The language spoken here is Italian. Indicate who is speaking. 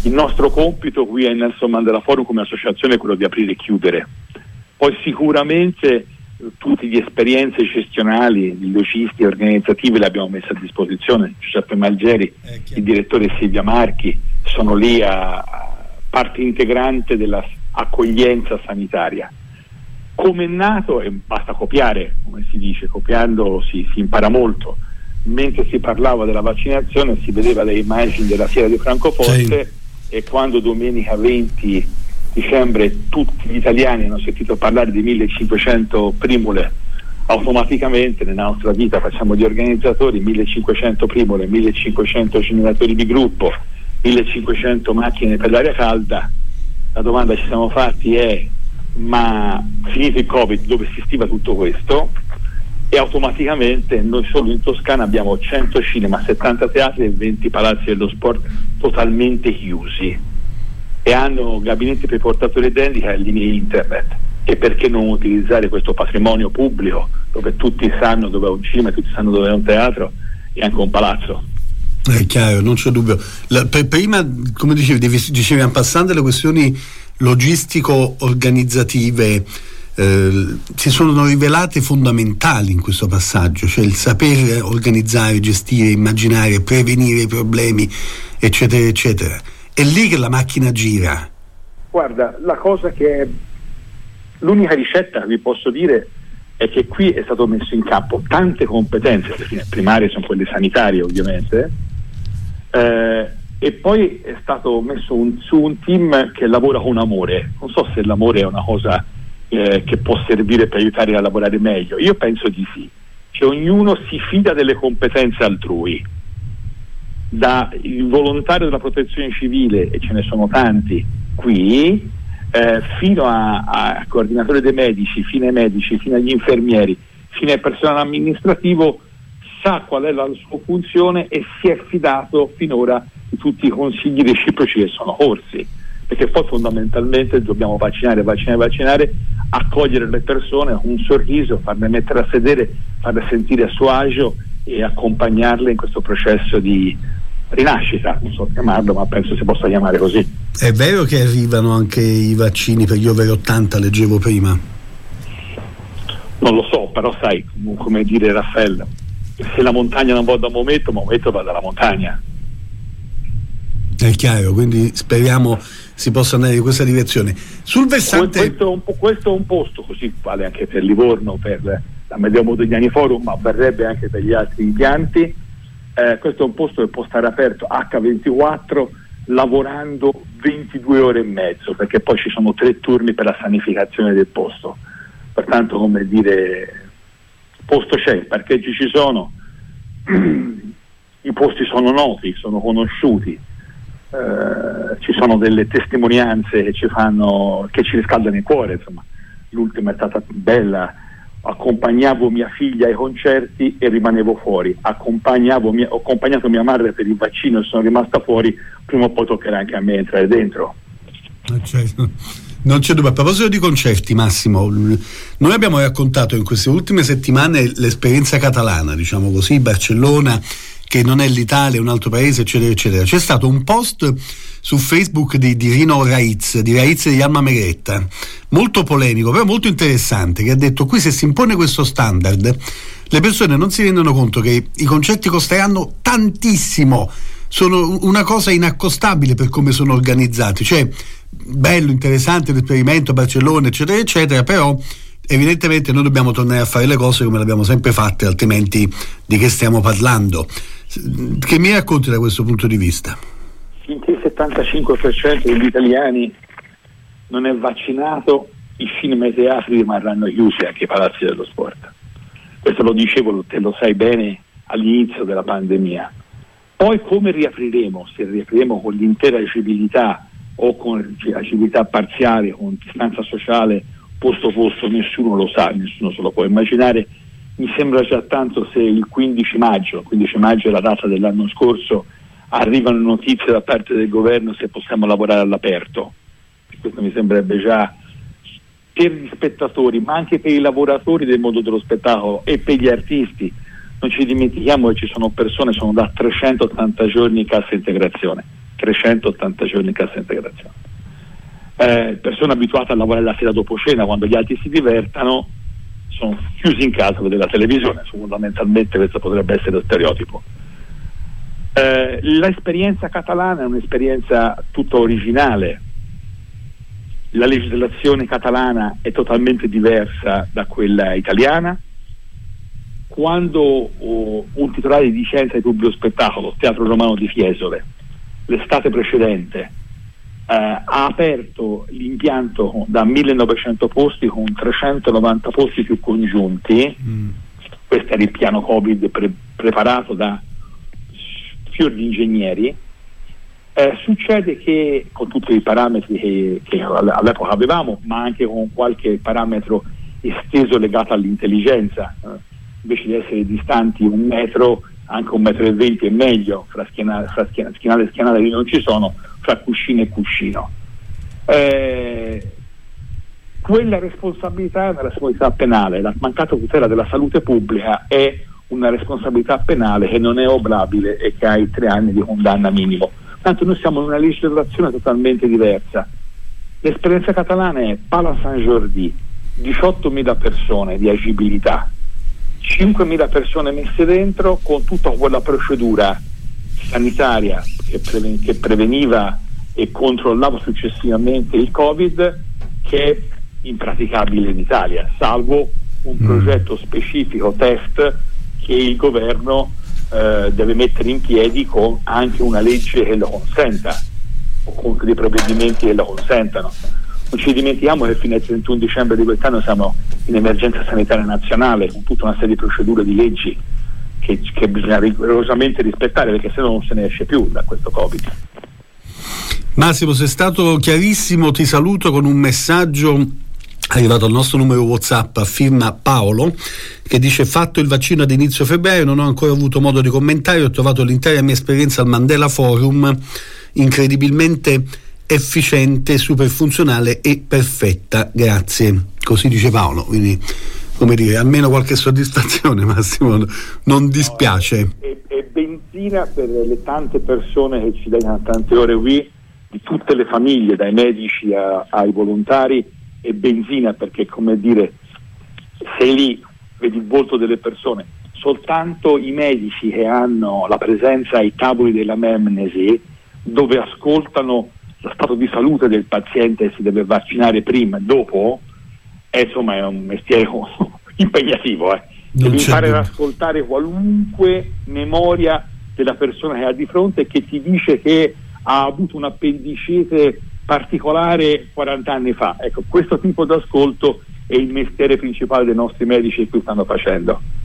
Speaker 1: Il nostro compito qui a Nelson Mandela Forum come associazione è quello di aprire e chiudere. Poi sicuramente tutte le esperienze gestionali, logistiche e organizzative le abbiamo messe a disposizione. Giuseppe Malgeri, il direttore Silvia Marchi sono lì a parte integrante dell'accoglienza sanitaria. Come è nato, e basta copiare, come si dice, copiando si impara molto. Mentre si parlava della vaccinazione si vedeva le immagini della fiera di Francoforte, e quando domenica 20 dicembre tutti gli italiani hanno sentito parlare di 1500 primule, automaticamente nella nostra vita facciamo gli organizzatori, 1500 primule, 1500 generatori di gruppo, 1500 macchine per l'aria calda. La domanda che ci siamo fatti è: ma finito il Covid dove si stiva tutto questo? E automaticamente noi solo in Toscana abbiamo 100 cinema, 70 teatri e 20 palazzi dello sport totalmente chiusi, e hanno gabinetti per i portatori d'handicap e linee internet. E perché non utilizzare questo patrimonio pubblico dove tutti sanno dove è un cinema, tutti sanno dove è un teatro e anche un palazzo?
Speaker 2: È chiaro, non c'è dubbio. Prima, come dicevi en passant, le questioni logistico-organizzative si sono rivelate fondamentali in questo passaggio, cioè il saper organizzare, gestire, immaginare, prevenire i problemi, eccetera eccetera. È lì che la macchina gira.
Speaker 1: Guarda, la cosa che l'unica ricetta che vi posso dire è che qui è stato messo in campo tante competenze, perché primarie sono quelle sanitarie ovviamente, e poi è stato messo su un team che lavora con amore. Non so se l'amore è una cosa che può servire per aiutare a lavorare meglio. Io penso di sì, che ognuno si fida delle competenze altrui, da il volontario della protezione civile, e ce ne sono tanti qui, fino a coordinatore dei medici, fino ai medici, fino agli infermieri, fino al personale amministrativo, sa qual è la sua funzione e si è fidato finora di tutti i consigli reciproci che sono corsi, perché poi fondamentalmente dobbiamo vaccinare, accogliere le persone con un sorriso, farle mettere a sedere, farle sentire a suo agio e accompagnarle in questo processo di rinascita, non so chiamarlo, ma penso si possa chiamare così.
Speaker 2: È vero che arrivano anche i vaccini per gli over 80, leggevo prima?
Speaker 1: Non lo so, però sai, come dire Raffaele, se la montagna non va da Maometto va dalla montagna.
Speaker 2: È chiaro, quindi speriamo si possa andare in questa direzione. Sul versante
Speaker 1: questo è un posto, così vale anche per Livorno, per la Medeo Modigliani Forum, ma verrebbe anche per gli altri impianti. Questo è un posto che può stare aperto H24 lavorando 22 ore e mezzo, perché poi ci sono 3 turni per la sanificazione del posto. Pertanto, come dire, posto c'è, i parcheggi ci sono, i posti sono noti, sono conosciuti, ci sono delle testimonianze che ci riscaldano il cuore. Insomma, l'ultima è stata bella. Accompagnavo mia figlia ai concerti e rimanevo fuori, ho accompagnato mia madre per il vaccino e sono rimasta fuori. Prima o poi toccherà anche a me entrare dentro.
Speaker 2: Certo. Non c'è dubbio. A proposito di concerti, Massimo, noi abbiamo raccontato in queste ultime settimane l'esperienza catalana, diciamo così, Barcellona, che non è l'Italia, è un altro paese, eccetera eccetera. C'è stato un post su Facebook di Rino Raiz di Alma Meghetta, molto polemico però molto interessante, che ha detto: qui se si impone questo standard le persone non si rendono conto che i concerti costeranno tantissimo, sono una cosa inaccostabile per come sono organizzati, cioè bello, interessante l'esperimento Barcellona eccetera eccetera, però evidentemente noi dobbiamo tornare a fare le cose come le abbiamo sempre fatte, altrimenti di che stiamo parlando? Che mi racconti da questo punto di vista?
Speaker 1: Finché il 75% degli italiani non è vaccinato, i cinema e i teatri rimarranno chiusi, anche i palazzi dello sport. Questo lo dicevo, te lo sai bene, all'inizio della pandemia. Poi come riapriremo? Se riapriremo con l'intera agibilità o con agibilità parziale, con distanza sociale posto, nessuno lo sa, nessuno se lo può immaginare. Mi sembra già tanto se il 15 maggio è la data dell'anno scorso, arrivano notizie da parte del governo se possiamo lavorare all'aperto. Questo mi sembrerebbe già, per gli spettatori ma anche per i lavoratori del mondo dello spettacolo e per gli artisti. Non ci dimentichiamo che ci sono persone, sono da 380 giorni in cassa integrazione, 380 giorni in cassa integrazione. Persone abituate a lavorare la sera dopo cena, quando gli altri si divertano, sono chiusi in casa a vedere la televisione. Fondamentalmente questo potrebbe essere lo stereotipo. L'esperienza catalana è un'esperienza tutta originale. La legislazione catalana è totalmente diversa da quella italiana. Quando un titolare di licenza di pubblico spettacolo, Teatro Romano di Fiesole, l'estate precedente ha aperto l'impianto da 1900 posti con 390 posti più congiunti, questo era il piano Covid preparato da fior di ingegneri, succede che con tutti i parametri che all'epoca avevamo, ma anche con qualche parametro esteso legato all'intelligenza, invece di essere distanti 1 metro, anche 1,20 m è meglio, fra schienale e schienale lì non ci sono, fra cuscino e cuscino. Quella responsabilità è una responsabilità penale. La mancata tutela della salute pubblica è una responsabilità penale che non è oblabile e che ha i 3 anni di condanna minimo. Tanto noi siamo in una legislazione totalmente diversa. L'esperienza catalana è Pala San Jordi, 18.000 persone di agibilità, 5.000 persone messe dentro con tutta quella procedura sanitaria che preveniva e controllava successivamente il Covid, che è impraticabile in Italia, salvo un progetto specifico test che il governo deve mettere in piedi con anche una legge che lo consenta o con dei provvedimenti che lo consentano. Non ci dimentichiamo che fino al 31 dicembre di quest'anno siamo in emergenza sanitaria nazionale con tutta una serie di procedure, di leggi che bisogna rigorosamente rispettare, perché se no non se ne esce più da questo Covid.
Speaker 2: Massimo, sei stato chiarissimo, ti saluto con un messaggio arrivato al nostro numero WhatsApp a firma Paolo, che dice: fatto il vaccino ad inizio febbraio, non ho ancora avuto modo di commentare, ho trovato l'intera mia esperienza al Mandela Forum incredibilmente efficiente, super funzionale e perfetta, grazie. Così dice Paolo, quindi come dire, almeno qualche soddisfazione, Massimo, non dispiace.
Speaker 1: È benzina per le tante persone che ci dedicano tante ore qui, di tutte le famiglie, dai medici ai volontari, è benzina perché, come dire, sei lì, vedi il volto delle persone. Soltanto i medici che hanno la presenza ai tavoli della memnesi, dove ascoltano lo stato di salute del paziente, si deve vaccinare prima e dopo, insomma è un mestiere impegnativo. Devi imparare ad ascoltare qualunque memoria della persona che ha di fronte e che ti dice che ha avuto un'appendicite particolare 40 anni fa. Ecco, questo tipo di ascolto è il mestiere principale dei nostri medici che qui stanno facendo.